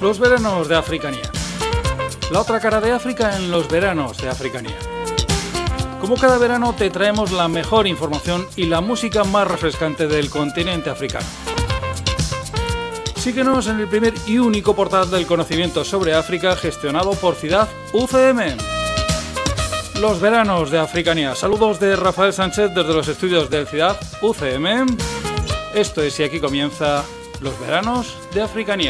Los veranos de Africanía. La otra cara de África en los veranos de Africanía. Como cada verano te traemos la mejor información y la música más refrescante del continente africano. Síguenos en el primer y único portal del conocimiento sobre África gestionado por Ciudad UCM. Los veranos de Africanía. Saludos de Rafael Sánchez desde los estudios del Ciudad UCM. Esto es y aquí comienza Los veranos de Africanía.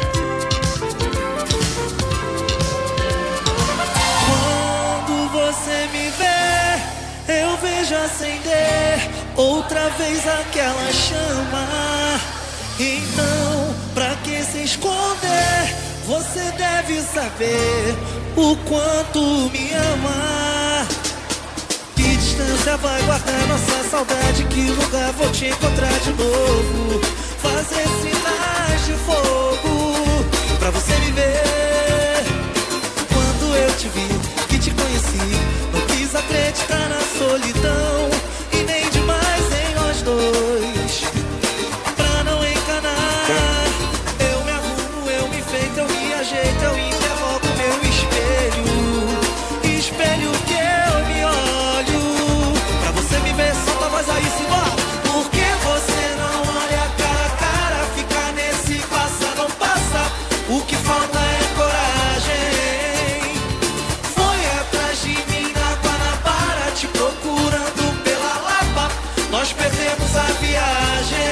Você me vê, eu vejo acender outra vez aquela chama. Então, pra que se esconder? Você deve saber o quanto me ama. Que distância vai guardar nossa saudade? Que lugar vou te encontrar de novo? Fazer sinais de fogo pra você me ver. Quando eu te vi, que te conheci, não quis acreditar na solidão e nem demais em nós dois. Pra não encanar, eu me arrumo, eu me enfeito, eu me ajeito, eu interrogo meu espelho, espelho que eu me olho. Pra você me ver, solta a voz aí, simbora. Por que você não olha cara a cara, fica nesse passa, não passa? O que falta é coragem. Foi atrás de mim na Guanabara, te procurando pela Lapa. Nós perdemos a viagem.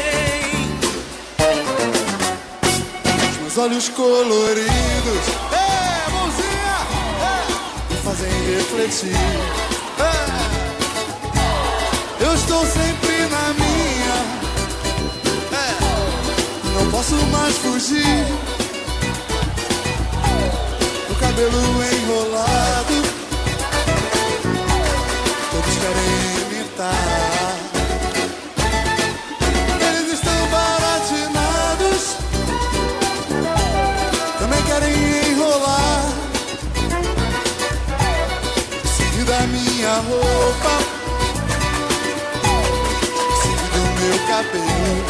Os meus olhos coloridos, mãozinha, me fazem refletir. Eu estou sempre na minha, não posso mais fugir. O cabelo enrolado, todos querem imitar. Eles estão baratinados, também querem enrolar. Seguir da minha roupa, meu cabelo,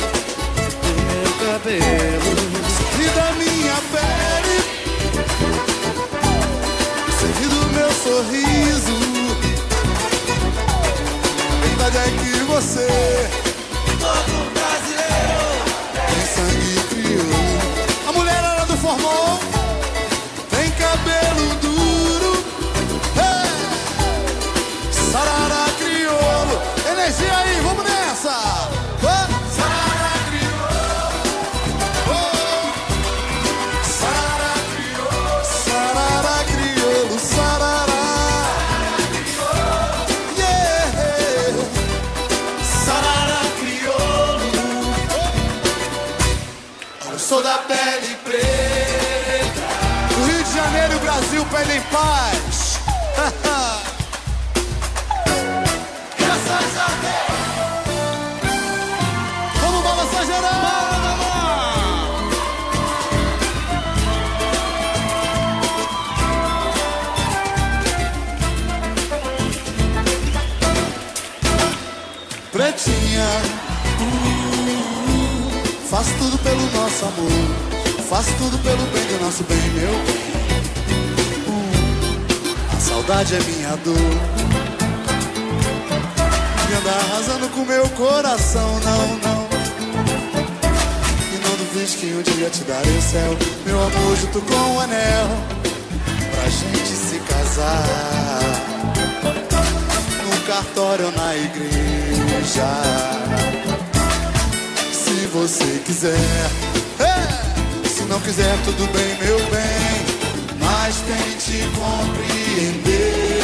e da minha pele, e do meu sorriso. A verdade é que você, todo brasileiro, tem sangue crioulo. A mulherada do forró tem cabelo duro, sarará crioulo. Energia aí, vamos nessa! Sou da pele preta. O Rio de Janeiro e o Brasil pedem paz. Graças a Deus. Vamos balançar geral. Pretinha, faço tudo pelo nosso amor, faço tudo pelo bem do nosso bem, meu bem. A saudade é minha dor, e anda arrasando com meu coração, não. E não duvides que um dia te darei o céu, meu amor, junto com o anel, pra gente se casar, no cartório ou na igreja. Se você quiser, se não quiser tudo bem, meu bem, mas tente compreender.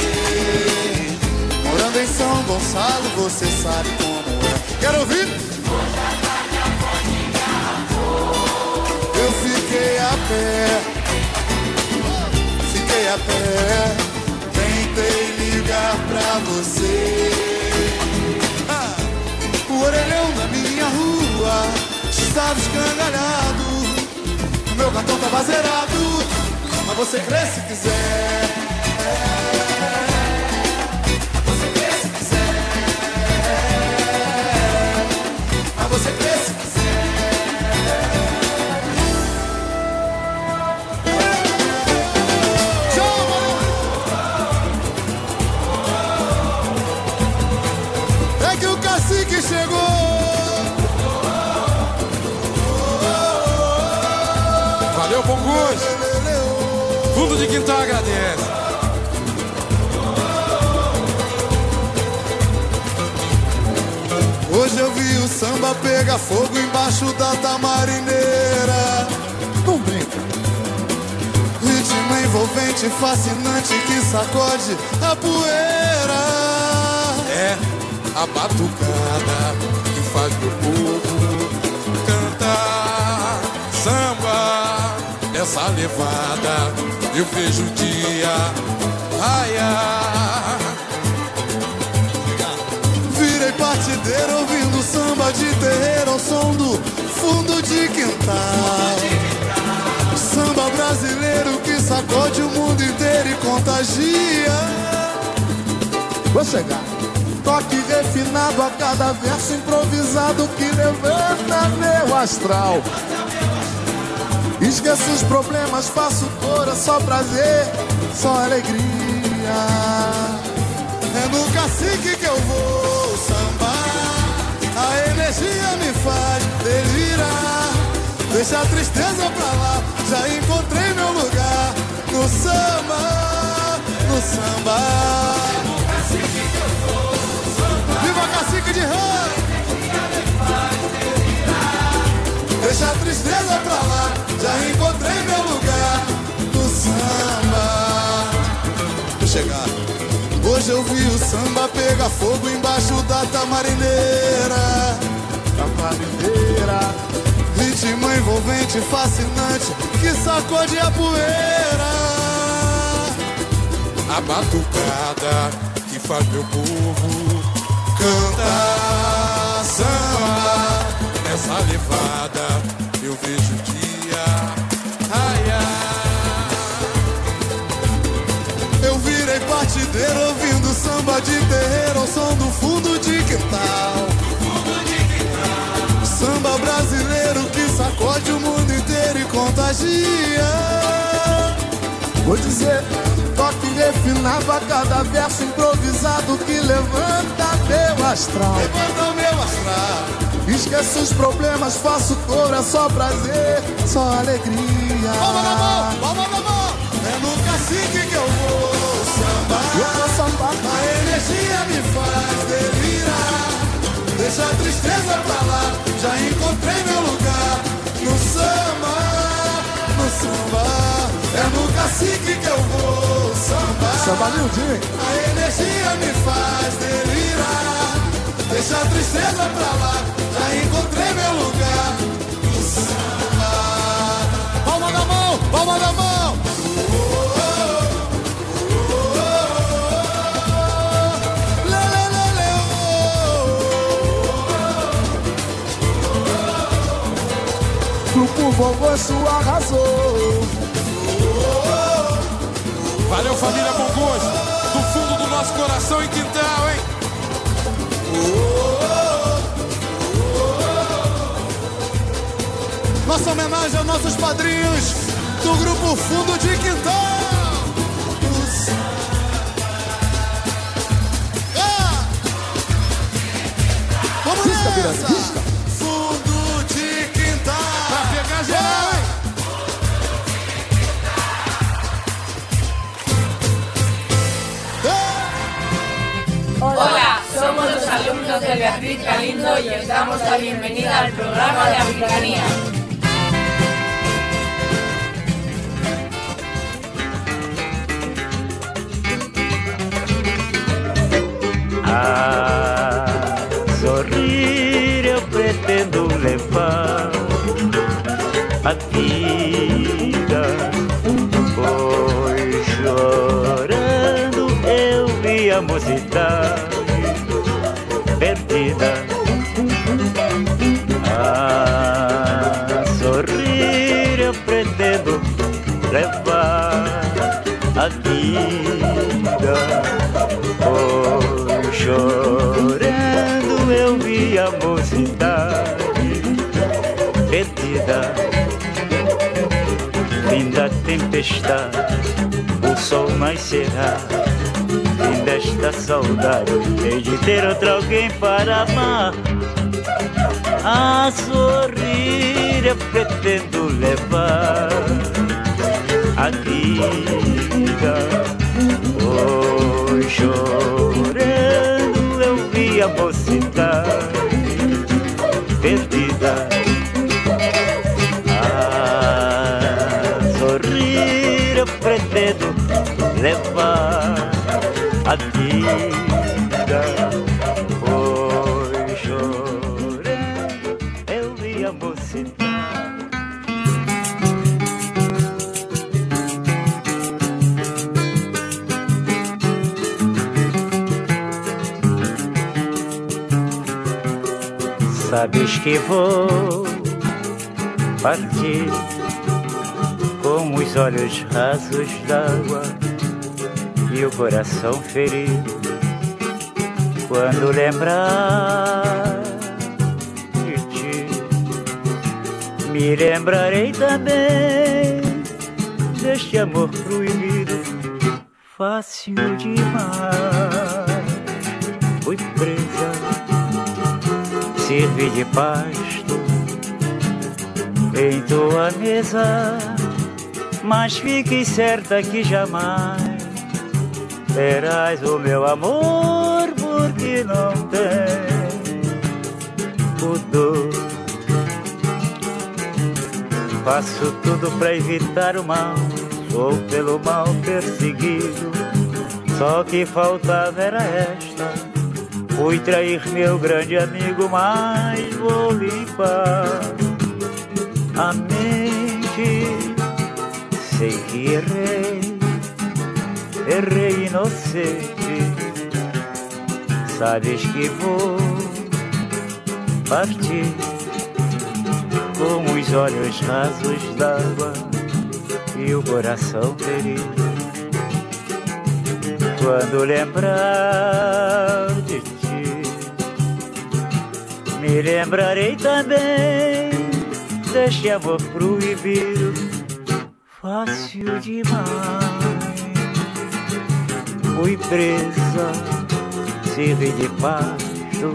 Morando em São Gonçalo, você sabe como é. Quero ouvir? Eu fiquei a pé, tentei ligar pra você. O orelhão da minha rua estava escangalhado, o meu cartão tava zerado, mas você crê se quiser. Você crê se quiser. Mas você crê se quiser. Valeu, bom gosto. Fundo de Quintal agradece. Hoje eu vi o samba pegar fogo embaixo da tamarineira. Não brinca. Ritmo envolvente, fascinante que sacode a poeira. É a batucada que faz meu povo cantar samba. Essa levada eu vejo o dia raiar. Virei partideiro ouvindo samba de terreiro ao som do fundo de quintal. Samba brasileiro que sacode o mundo inteiro e contagia. Vou chegar. Toque refinado a cada verso improvisado que levanta meu astral. Esqueço os problemas, faço cor, é só prazer, só alegria. É no cacique que eu vou sambar, a energia me faz delirar. Deixa a tristeza pra lá, já encontrei meu lugar no samba, no samba. É no cacique que eu vou sambar. Viva cacique de rã! Deixa a tristeza pra lá, já encontrei meu lugar no samba. Vou chegar. Hoje eu vi o samba pegar fogo embaixo da tamarineira. Tamarineira. Ritmo envolvente, fascinante, que sacode a poeira. A batucada que faz meu povo cantar samba. Nessa levada eu vejo o dia raiar. Eu virei partideiro ouvindo samba de terreiro ao som do fundo de quintal. Samba brasileiro que sacode o mundo inteiro e contagia. Vou dizer, toque refinado a cada verso improvisado que levanta meu astral. Levanta meu astral. Esqueço os problemas, faço cor, é só prazer, só alegria. Palma na mão, palma na mão. É no cacique que eu vou sambar. Eu vou sambar. A energia me faz delirar. Deixa a tristeza pra lá, já encontrei meu lugar no samba, no samba. É no cacique que eu vou sambar. Samba lindinho. A energia me faz delirar. Deixa a tristeza pra lá, já encontrei meu lugar no samba. Palma na mão, palma na mão. Grupo Bom Gosto arrasou. Valeu, família Bom Gosto, do fundo do nosso coração e quintal, hein? Nossa homenagem aos nossos padrinhos do Grupo Fundo de Quintal. Vamos nessa! Fundo de Quintal. Pra pegar geral, hein? Hola, somos los alumnos de Beatriz Galindo y os damos la bienvenida al programa de Africanía. A sorrir eu pretendo levar a vida, pois chorando eu vi a mocidade perdida. A sorrir eu pretendo levar a vida, pois chorando eu vi a mocidade perdida. Fim da tempestade, o sol nascerá. Fim desta saudade, hei de ter outro alguém para amar. A sorrir eu pretendo levar a vida. Hoje chorando eu vi a mocidade perdida. A sorrir eu pretendo levar a vida. Hoje chorando eu vi a mocidade. Sabes que vou partir com os olhos rasos d'água e o coração ferido. Quando lembrar de ti, me lembrarei também deste amor proibido. Fácil demais, fui presa, servi de pasto em tua mesa, mas fique certa que jamais terás o meu amor, porque não tem pudor. Faço tudo pra evitar o mal, sou pelo mal perseguido. Só que faltava era esta: fui trair meu grande amigo, mas vou limpar a mente. Sei que errei inocente. Sabes que vou partir com os olhos rasos d'água e o coração ferido. Quando lembrar de ti, me lembrarei também deste amor proibido. Fácil demais, fui presa, servi de pasto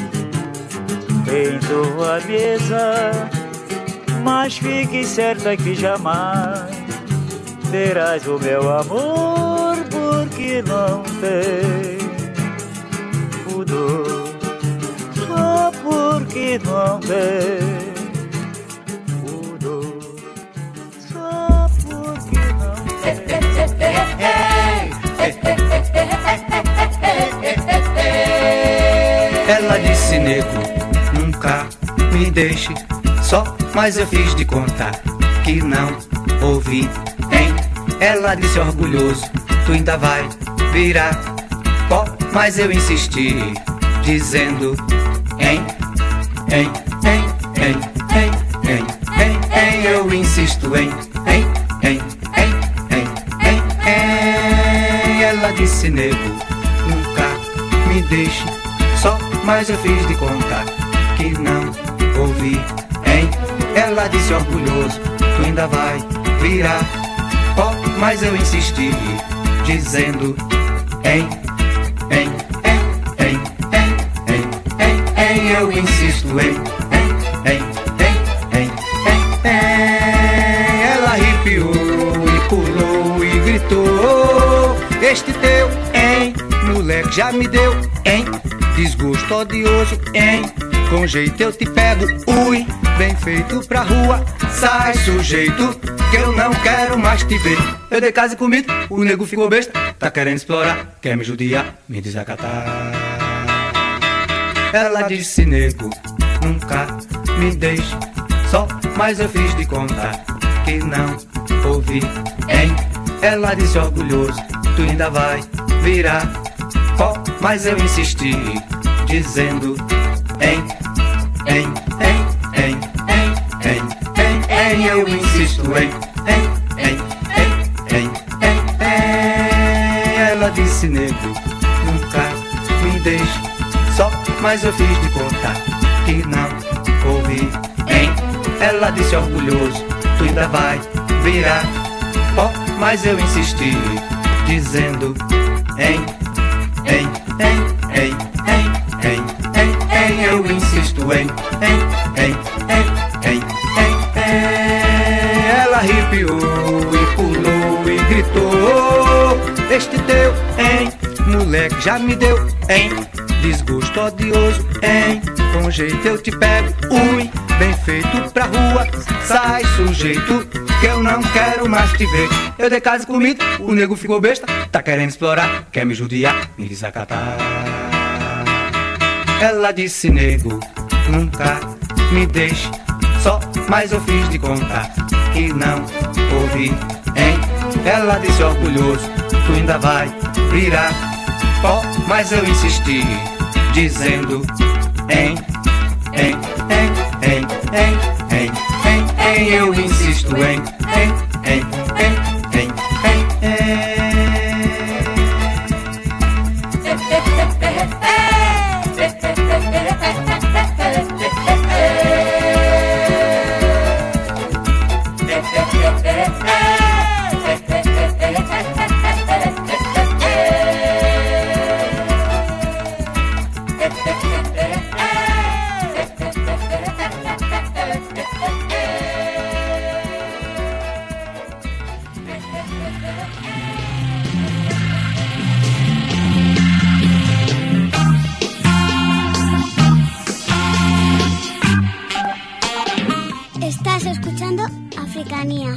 em tua mesa, mas fique certa que jamais terás o meu amor, porque não tem pudor. Só porque não tem pudor. Só porque não tem. Ela disse: nego, nunca me deixe só, mas eu fiz de conta que não ouvi, hein? Ela disse: orgulhoso, tu ainda vai virar pó, mas eu insisti, dizendo: hein, hein, hein, hein, hein, hein, hein, hein. Eu insisto, hein, hein, hein, hein, hein, hein, hein. Ela disse: nego, nunca me deixe só, mas eu fiz de conta que não ouvi, hein? Ela disse: orgulhoso, tu ainda vai virar pó, mas eu insisti, dizendo: hein, hein, hein, hein, hein, hein, hein, hein. Eu insisto, hein, hein, hein, hein, hein, hein, hein. Ela arrepiou e pulou e gritou: este teu, hein, moleque já me deu, hein, desgosto odioso, hein, com jeito eu te pego, ui, bem feito pra rua, sai sujeito, que eu não quero mais te ver. Eu dei casa e comida, o nego ficou besta, tá querendo explorar, quer me judiar, me desacatar. Ela disse: nego, nunca me deixe só, mas eu fiz de conta que não ouvi, hein? Ela disse: orgulhoso, tu ainda vai virar pó, mas eu insisti, dizendo: hein, hein, hein, hein, hein, hein, hein, hein. Eu insisto, hein, hein, hein, hein, hein, hein, hein. Ela disse: nego, nunca me deixe só, mas eu fiz de conta que não ouvi, hein? Ela disse: orgulhoso, tu ainda vai virar pó, mas eu insisti, dizendo: hein, hein, hein, hein, hein, hein, hein, hein. Eu insisto, hein, hein, hein, hein, hein, hein. arrepiou e pulou e gritou: este teu, hein, moleque, já me deu, hein, desgosto odioso, hein, com jeito eu te pego, ui, bem feito pra rua, sai sujeito, que eu não quero mais te ver. Eu dei casa e comida, o nego ficou besta, tá querendo explorar, quer me judiar, me desacatar. Ela disse: nego, nunca me deixe só, mas eu fiz de contar que não ouvi, hein. Ela disse orgulhoso: tu ainda vai virar pó, mas eu insisti, dizendo: hein, hein, hein, hein, hein, hein, hein, hein, eu insisto, hein, hein, hein, hein, hein, hein, hein. Estás escuchando Africanía.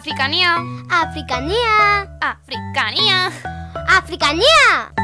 Africanía. Africanía. Africanía. Africanía.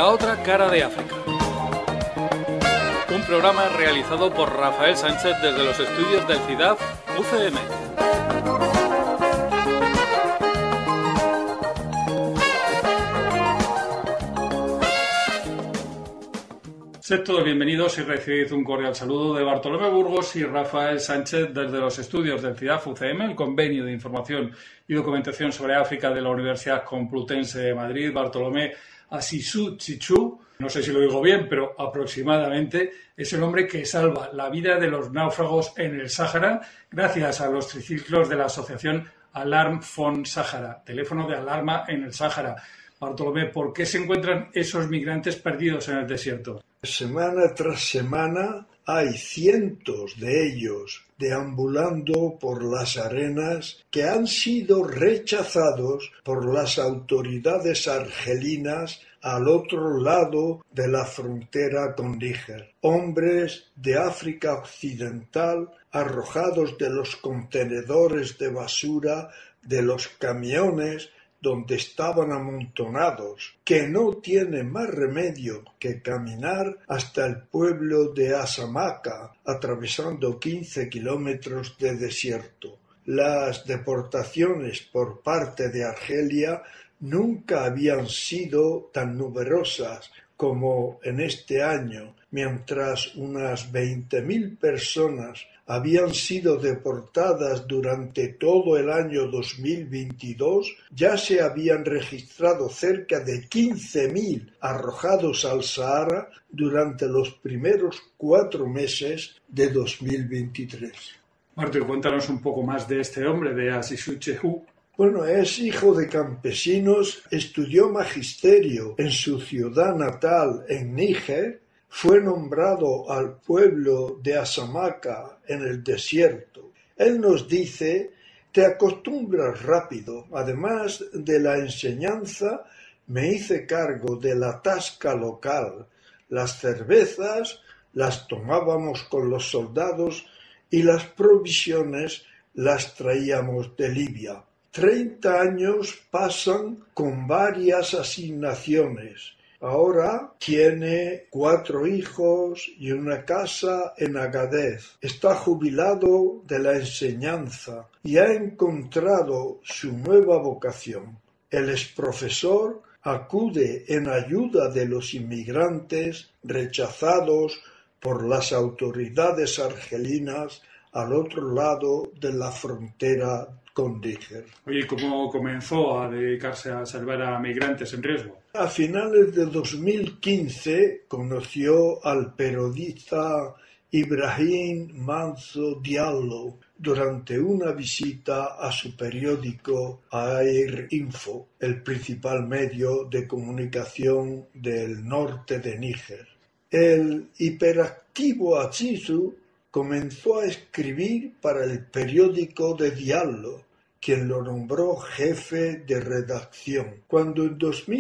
La otra cara de África. Un programa realizado por Rafael Sánchez desde los estudios del CIDAD UCM. Sed todos bienvenidos y recibid un cordial saludo de Bartolomé Burgos y Rafael Sánchez desde los estudios del CIDAD UCM, el Convenio de Información y Documentación sobre África de la Universidad Complutense de Madrid. Bartolomé Asisou Tshitchou, no sé si lo digo bien, pero aproximadamente, es el hombre que salva la vida de los náufragos en el Sáhara gracias a los triciclos de la asociación Alarm Phone Sahara, teléfono de alarma en el Sáhara. Bartolomé, ¿por qué se encuentran esos migrantes perdidos en el desierto? Semana tras semana hay cientos de ellos deambulando por las arenas que han sido rechazados por las autoridades argelinas al otro lado de la frontera con Níger. Hombres de África Occidental arrojados de los contenedores de basura de los camiones donde estaban amontonados, que no tienen más remedio que caminar hasta el pueblo de Asamaka, atravesando 15 kilómetros de desierto. Las deportaciones por parte de Argelia nunca habían sido tan numerosas como en este año, mientras unas 20.000 personas habían sido deportadas durante todo el año 2022, ya se habían registrado cerca de 15.000 arrojados al Sahara durante los primeros 4 meses de 2023. Martín, cuéntanos un poco más de este hombre, de Asisou Tshitchou. Bueno, es hijo de campesinos, estudió magisterio en su ciudad natal en Níger, fue nombrado al pueblo de Asamaka en el desierto. Él nos dice: te acostumbras rápido. Además de la enseñanza, me hice cargo de la tasca local. Las cervezas las tomábamos con los soldados y las provisiones las traíamos de Libia. 30 años pasan con varias asignaciones. Ahora tiene 4 hijos y una casa en Agadez. Está jubilado de la enseñanza y ha encontrado su nueva vocación. Él es profesor, acude en ayuda de los inmigrantes rechazados por las autoridades argelinas al otro lado de la frontera con Níger. Oye, ¿cómo comenzó a dedicarse a salvar a migrantes en riesgo? A finales de 2015 conoció al periodista Ibrahim Manso Diallo durante una visita a su periódico Air Info, el principal medio de comunicación del norte de Níger. El hiperactivo Asisou comenzó a escribir para el periódico de Diallo, quien lo nombró jefe de redacción. Cuando en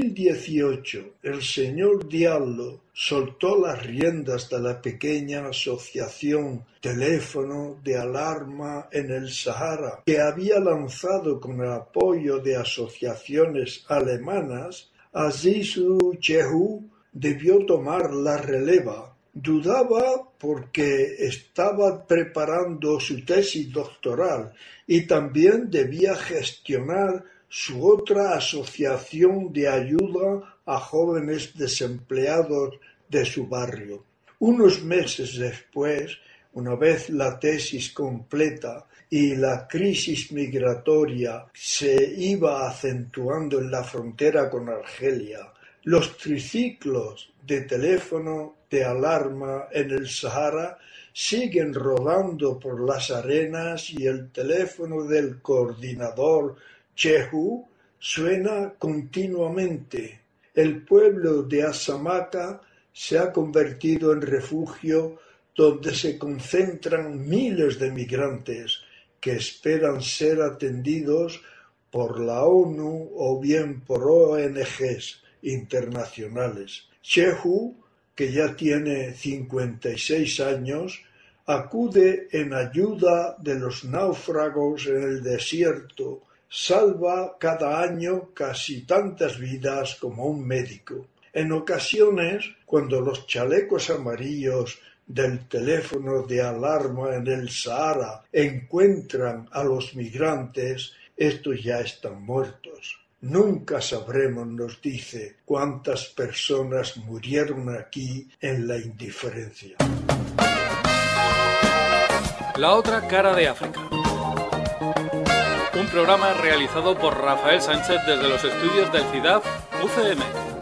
2018 el señor Diallo soltó las riendas de la pequeña asociación Teléfono de Alarma en el Sahara, que había lanzado con el apoyo de asociaciones alemanas, Asisou Tshitchou debió tomar la releva. Dudaba porque estaba preparando su tesis doctoral y también debía gestionar su otra asociación de ayuda a jóvenes desempleados de su barrio. Unos meses después, una vez la tesis completa y la crisis migratoria se iba acentuando en la frontera con Argelia, los triciclos de teléfono de alarma en el Sahara siguen rodando por las arenas y el teléfono del coordinador Tshitchou suena continuamente. El pueblo de Asamaka se ha convertido en refugio donde se concentran miles de migrantes que esperan ser atendidos por la ONU o bien por ONGs internacionales. Tshitchou, que ya tiene 56 años, acude en ayuda de los náufragos en el desierto, salva cada año casi tantas vidas como un médico. En ocasiones, cuando los chalecos amarillos del teléfono de alarma en el Sahara encuentran a los migrantes, estos ya están muertos. Nunca sabremos, nos dice, cuántas personas murieron aquí en la indiferencia. La otra cara de África. Un programa realizado por Rafael Sánchez desde los estudios del CIDAD UCM.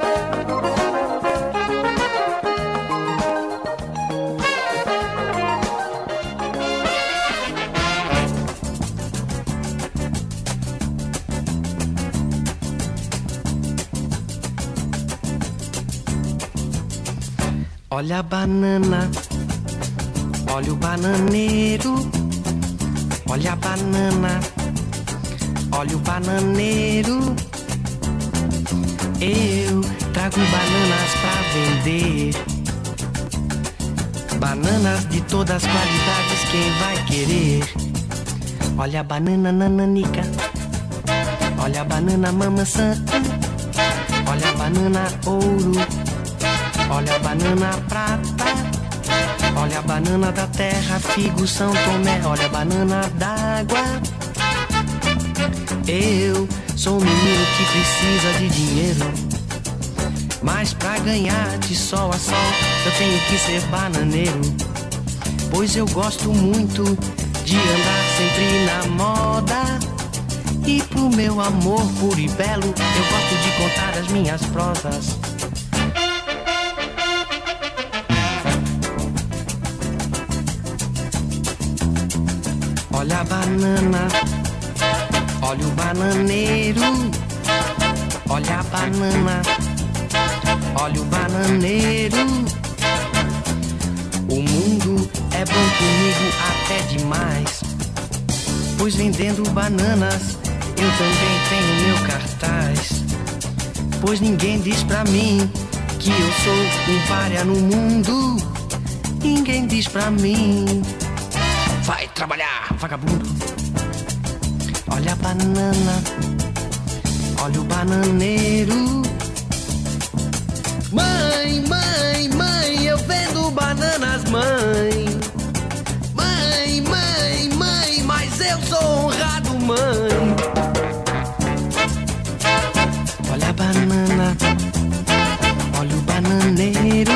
Olha a banana, olha o bananeiro. Olha a banana, olha o bananeiro. Eu trago bananas pra vender. Bananas de todas as qualidades, quem vai querer? Olha a banana nananica, olha a banana mamaçã, olha a banana ouro, olha a banana prata, olha a banana da terra, figo, São Tomé, olha a banana d'água. Eu sou um menino que precisa de dinheiro, mas pra ganhar de sol a sol eu tenho que ser bananeiro. Pois eu gosto muito de andar sempre na moda, e pro meu amor puro e belo eu gosto de contar as minhas prosas. Olha a banana, olha o bananeiro. Olha a banana, olha o bananeiro. O mundo é bom comigo até demais, pois vendendo bananas eu também tenho meu cartaz. Pois ninguém diz pra mim que eu sou um pária no mundo. Ninguém diz pra mim, vai trabalhar, vagabundo. Olha a banana, olha o bananeiro. Mãe, mãe, mãe, eu vendo bananas, mãe. Mãe, mãe, mãe, mas eu sou honrado, mãe. Olha a banana, olha o bananeiro.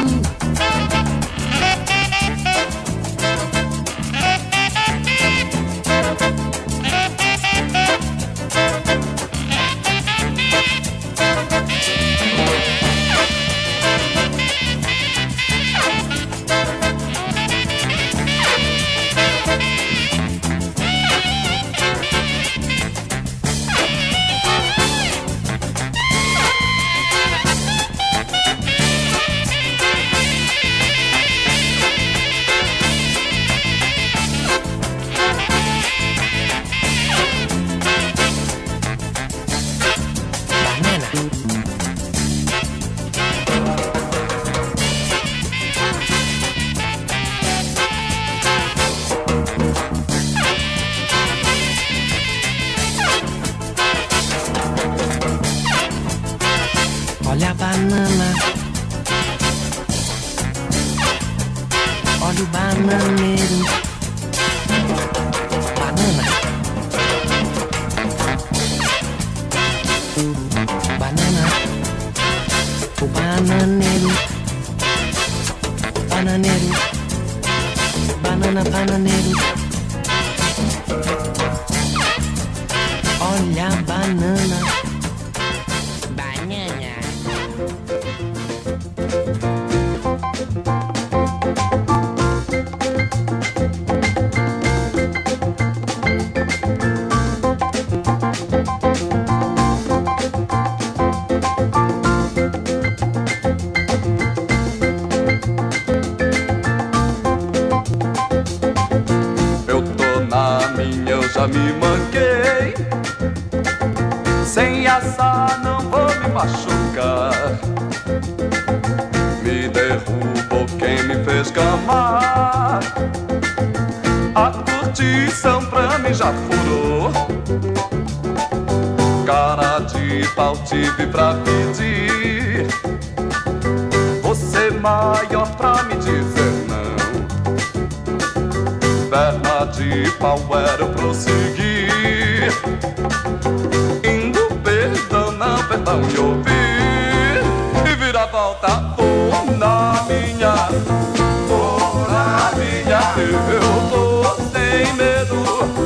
Olha a banana, olha o bananeiro. Banana, banana, o bananeiro. Bananeiro, banana, bananeiro. Olha a banana. Já me manquei, sem assar não vou me machucar. Me derrubou quem me fez camar. A curtição pra mim já furou. Cara de pau tive pra pedir. maior pra me dizer não. Perna de pau era eu prosseguir, indo perdão, não perdão e ouvir, e vira a volta, vou na minha, eu vou sem medo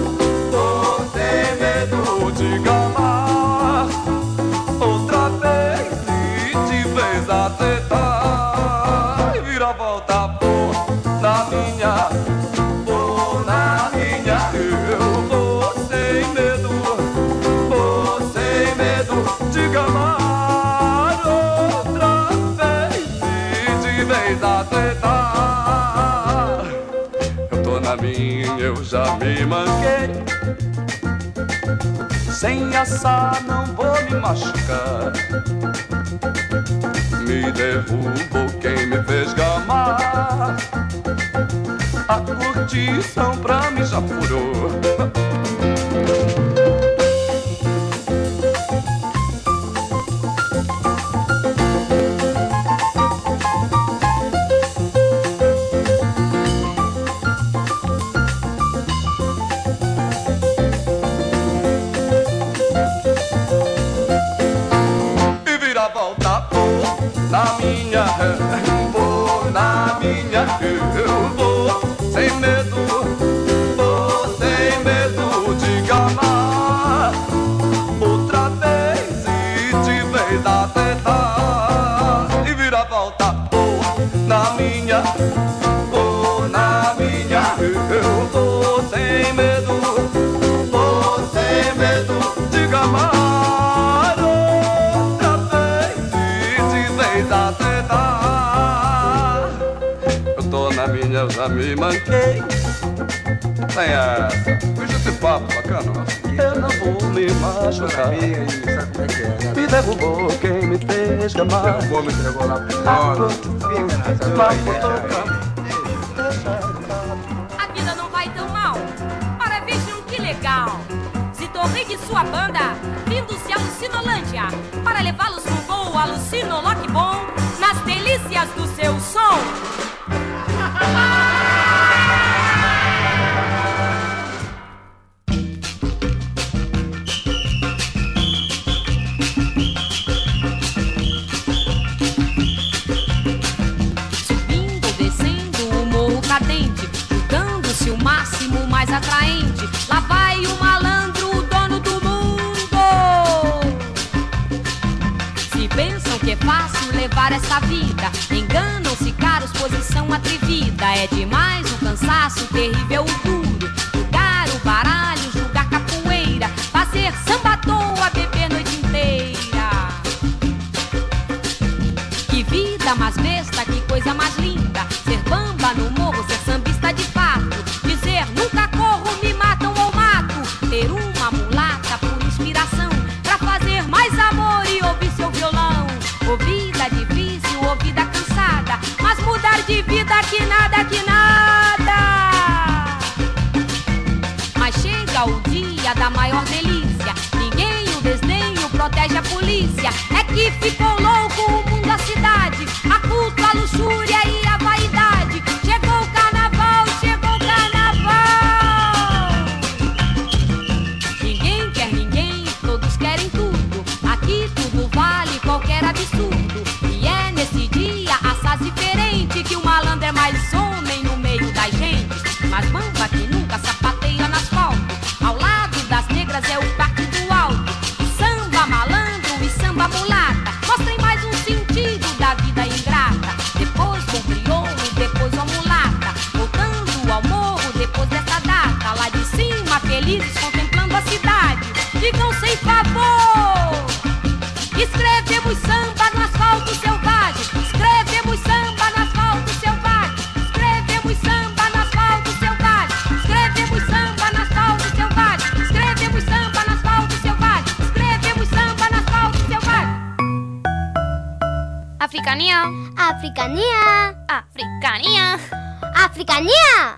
de gamar outra vez e de vez acertar, e vira a volta, vou na minha, eu vou sem medo de gamar outra vez e de vez acertar. Eu tô na minha, eu já me manquei, sem assar não vou me machucar. Me derrubou quem me fez gamar, a curtição pra mim já furou. Vou na minha, eu vou sem medo de gamar outra vez e de vez acertar, e vira a volta, vou na minha, eu vou sem medo de gamar outra vez e de vez acertar. Eu tô na minha, eu já me manquei, tem essa, puxa esse papo bacana. Eu não vou me machucar, me derrubou quem me fez gamar, derrubou, me entregou lá pro lado. A vida não vai tão mal, ora vejam que legal. Zitorri de sua banda, vindo-se a Alucinolândia, para levá-los com voo alucinoloque bom, nas delícias do seu som. Subindo, descendo o morro cadente, mudando-se o máximo mais atraente. Lá vai o malandro, o dono do mundo. Se pensam que é fácil levar essa vida, enganam-se caros, posição atrevida. É demais o cansaço, terrível o duro, jogar o baralho, jogar capoeira, fazer samba à toa, beber noite inteira. Que vida mais besta, que coisa mais linda, ser bamba no morro, ser sambista de fato, dizer nunca corro, me matam ou mato, ter uma mulata por inspiração, pra fazer mais amor e ouvir seu violão. Ouvida difícil, ouvida cansada, mas mudar de vida que nada, que nada. Mas chega o dia da maior delícia, ninguém o desdenho protege a polícia. É que ficou louco o mundo, a cidade, a culto, a luxúria e a vaidade. Chegou o carnaval, chegou o carnaval. Ninguém quer ninguém, todos querem tudo. Aqui tudo vale qualquer absurdo. E é nesse dia, assaz diferente, que o malandro é mais homem no meio da gente. Mas bamba que nunca sapateia no asfalto, ao lado das negras é o parque do alto. Samba malandro e samba mulata, mostrem mais um sentido da vida ingrata. Depois com crioulo, depois a mulata, voltando ao morro depois dessa data. Lá de cima felizes contemplando a cidade, digam sem favor, escrevemos samba no asfalto selvagem, escrevemos samba no asfalto selvagem, escrevemos samba no asfalto selvagem, escrevemos samba no asfalto selvagem, escrevemos samba no asfalto selvagem, escrevemos samba no asfalto selvagem. Africaninha, Africaninha, Africaninha, Africaninha.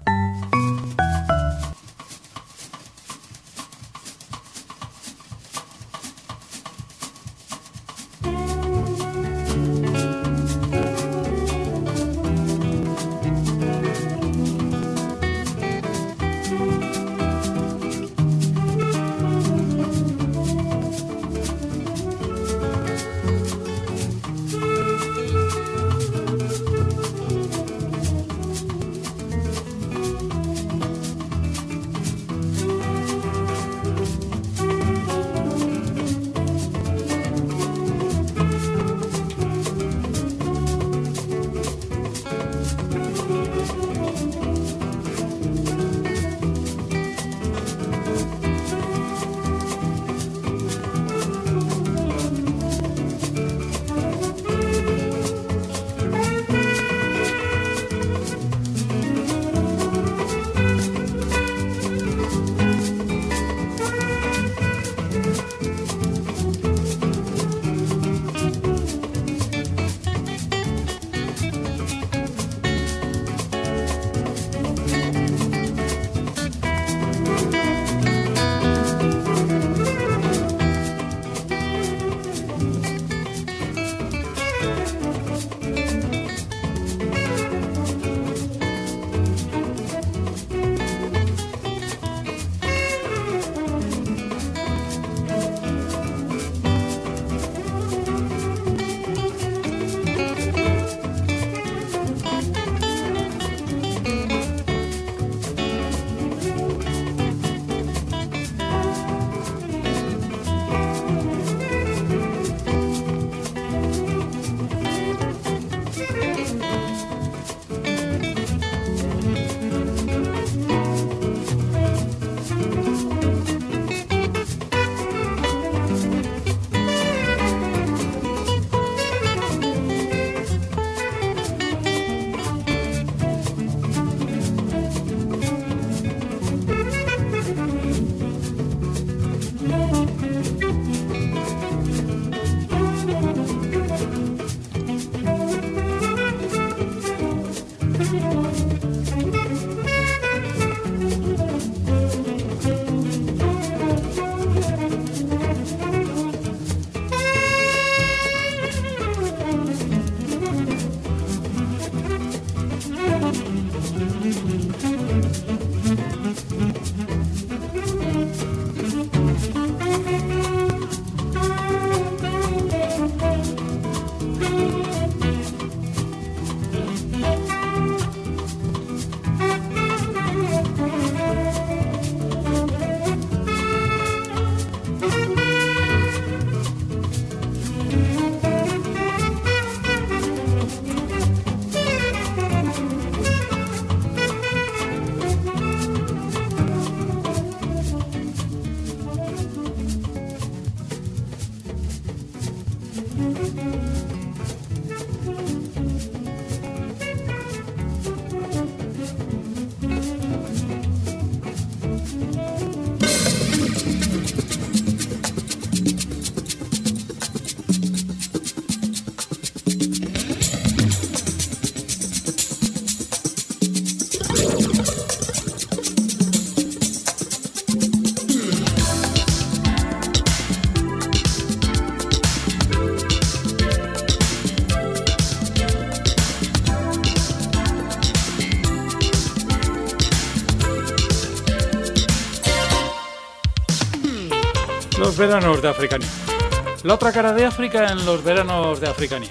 Los veranos de Africanía. La otra cara de África en los veranos de Africanía.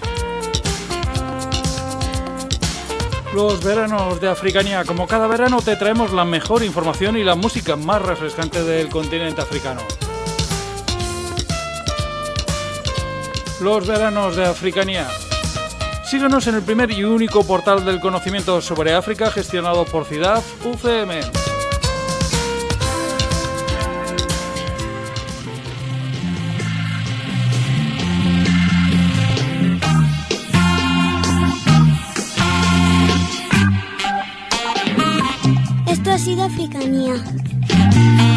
Los veranos de Africanía. Como cada verano te traemos la mejor información y la música más refrescante del continente africano. Los veranos de Africanía. Síguenos en el primer y único portal del conocimiento sobre África gestionado por Ciudad UCM. Esto ha sido Africanía.